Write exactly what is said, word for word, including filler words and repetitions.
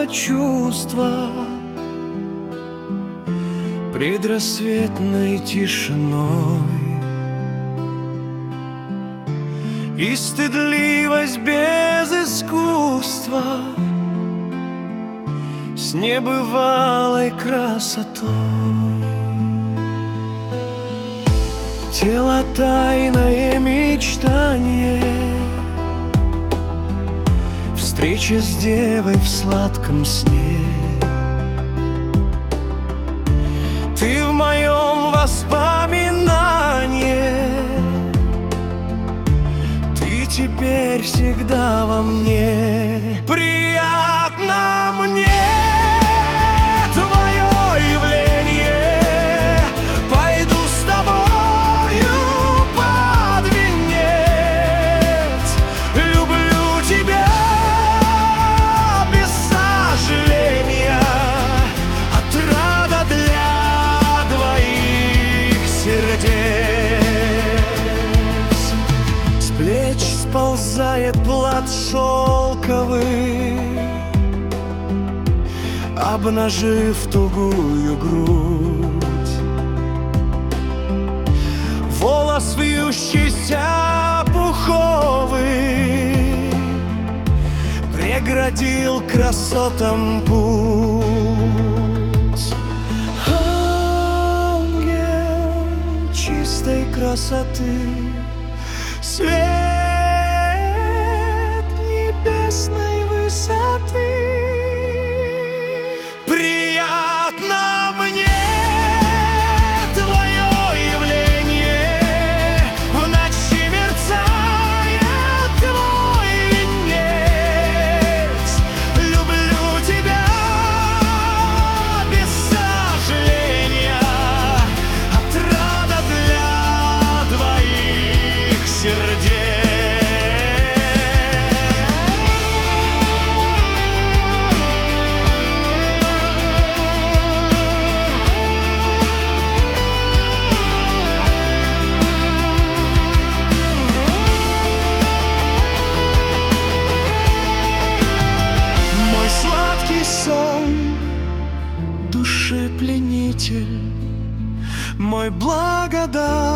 чувства предрассветной тишиной, и стыдливость без искусства с небывалой красотой. Тело — тайное мечтание, встреча с девой в сладком сне. Ты в моем воспоминании, ты теперь всегда во мне. Приятно мне твое явление, пойду с тобою под венец. Люблю тебя без сожаления, отрада для двоих сердец. С плеч сползает плат шелковый, обнажив тугую грудь. Волос вьющийся пуховый преградил красотам путь. Ангел чистой красоты, свет небесной высоты. Приятно мне твое явление, в ночи мерцает твой венец. Люблю тебя без сожаления, отрада для двоих сердец. Душепленитель, мой благодать.